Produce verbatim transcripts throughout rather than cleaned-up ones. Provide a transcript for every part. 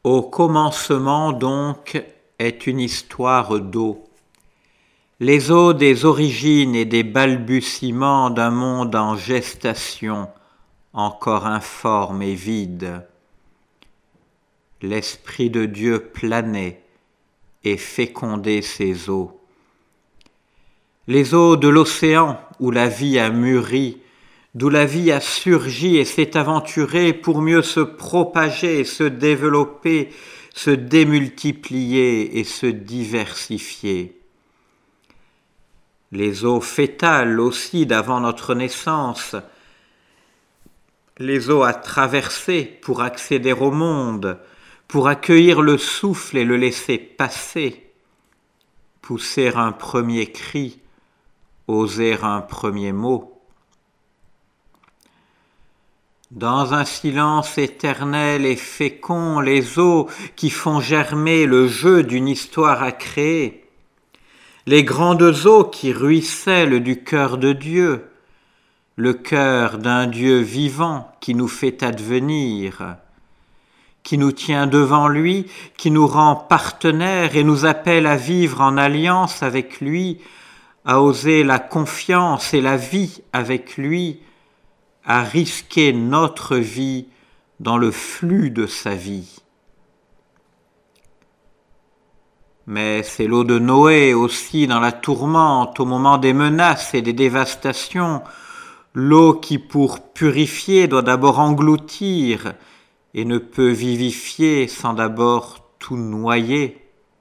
Au commencement donc est une histoire d'eau. Les eaux des origines et des balbutiements d'un monde en gestation, encore informe et vide. L'Esprit de Dieu planait et fécondait ces eaux. Les eaux de l'océan où la vie a mûri, d'où la vie a surgi et s'est aventurée pour mieux se propager, se développer, se démultiplier et se diversifier. Les eaux fétales aussi d'avant notre naissance, les eaux à traverser pour accéder au monde, pour accueillir le souffle et le laisser passer, pousser un premier cri, oser un premier mot. Dans un silence éternel et fécond, les eaux qui font germer le jeu d'une histoire à créer, les grandes eaux qui ruissellent du cœur de Dieu, le cœur d'un Dieu vivant qui nous fait advenir, qui nous tient devant lui, qui nous rend partenaires et nous appelle à vivre en alliance avec lui, à oser la confiance et la vie avec lui, à risquer notre vie dans le flux de sa vie. Mais c'est l'eau de Noé aussi dans la tourmente, au moment des menaces et des dévastations, l'eau qui pour purifier doit d'abord engloutir et ne peut vivifier sans d'abord tout noyer.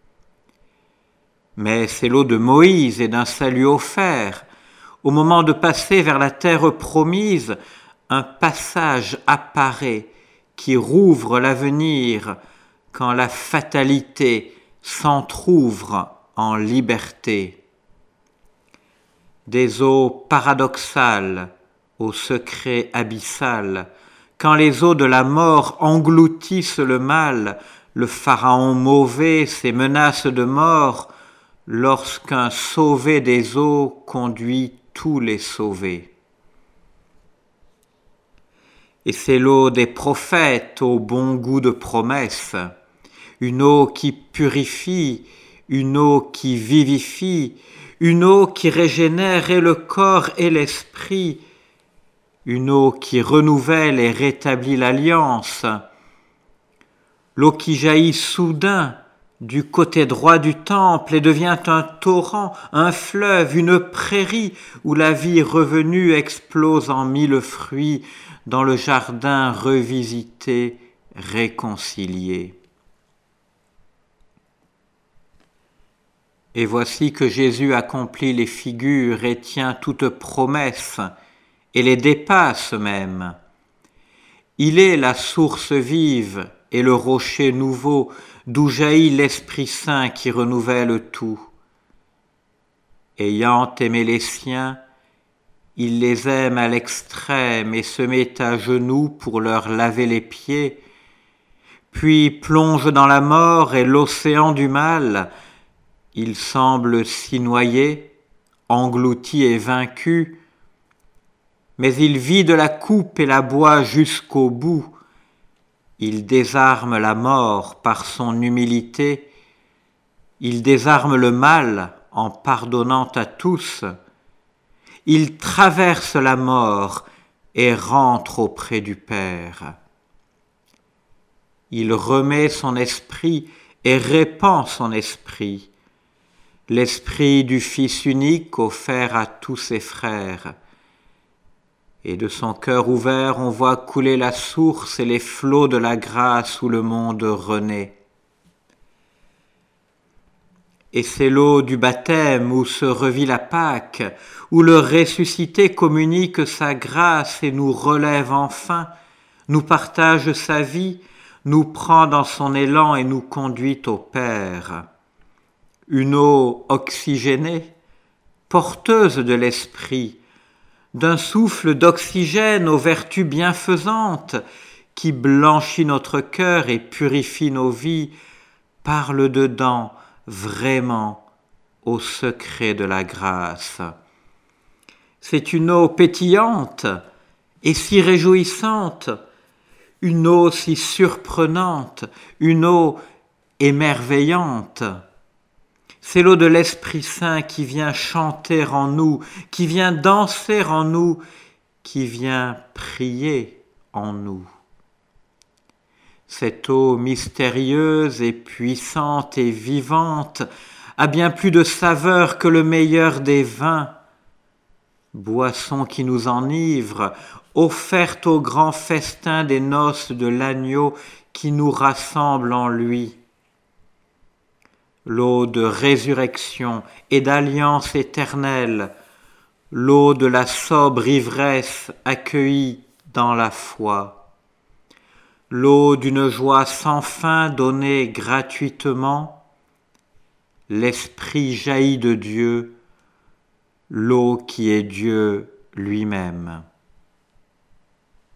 Mais c'est l'eau de Moïse et d'un salut offert, au moment de passer vers la terre promise, un passage apparaît qui rouvre l'avenir quand la fatalité s'entr'ouvre en liberté. Des eaux paradoxales au secret abyssal, quand les eaux de la mort engloutissent le mal, le pharaon mauvais, ses menaces de mort, lorsqu'un sauvé des eaux conduit tous les sauvés. Et c'est l'eau des prophètes au bon goût de promesse, une eau qui purifie, une eau qui vivifie, une eau qui régénère et le corps et l'esprit, une eau qui renouvelle et rétablit l'alliance, l'eau qui jaillit soudain du côté droit du temple et devient un torrent, un fleuve, une prairie où la vie revenue explose en mille fruits dans le jardin revisité, réconcilié. Et voici que Jésus accomplit les figures et tient toute promesse et les dépasse même. Il est la source vive et le rocher nouveau d'où jaillit l'Esprit Saint qui renouvelle tout. Ayant aimé les siens, il les aime à l'extrême et se met à genoux pour leur laver les pieds, puis plonge dans la mort et l'océan du mal. Il semble s'y noyer, englouti et vaincu, mais il vide la coupe et la boit jusqu'au bout. Il désarme la mort par son humilité, il désarme le mal en pardonnant à tous, il traverse la mort et rentre auprès du Père. Il remet son esprit et répand son esprit, l'esprit du Fils unique offert à tous ses frères. Et de son cœur ouvert, on voit couler la source et les flots de la grâce où le monde renaît. Et c'est l'eau du baptême où se revit la Pâque, où le ressuscité communique sa grâce et nous relève enfin, nous partage sa vie, nous prend dans son élan et nous conduit au Père. Une eau oxygénée, porteuse de l'esprit, d'un souffle d'oxygène aux vertus bienfaisantes, qui blanchit notre cœur et purifie nos vies, parle dedans vraiment au secret de la grâce. C'est une eau pétillante et si réjouissante, une eau si surprenante, une eau émerveillante. C'est l'eau de l'Esprit Saint qui vient chanter en nous, qui vient danser en nous, qui vient prier en nous. Cette eau mystérieuse et puissante et vivante a bien plus de saveur que le meilleur des vins, boisson qui nous enivre, offerte au grand festin des noces de l'agneau qui nous rassemble en lui. L'eau de résurrection et d'alliance éternelle, l'eau de la sobre ivresse accueillie dans la foi, l'eau d'une joie sans fin donnée gratuitement, l'Esprit jaillit de Dieu, l'eau qui est Dieu lui-même.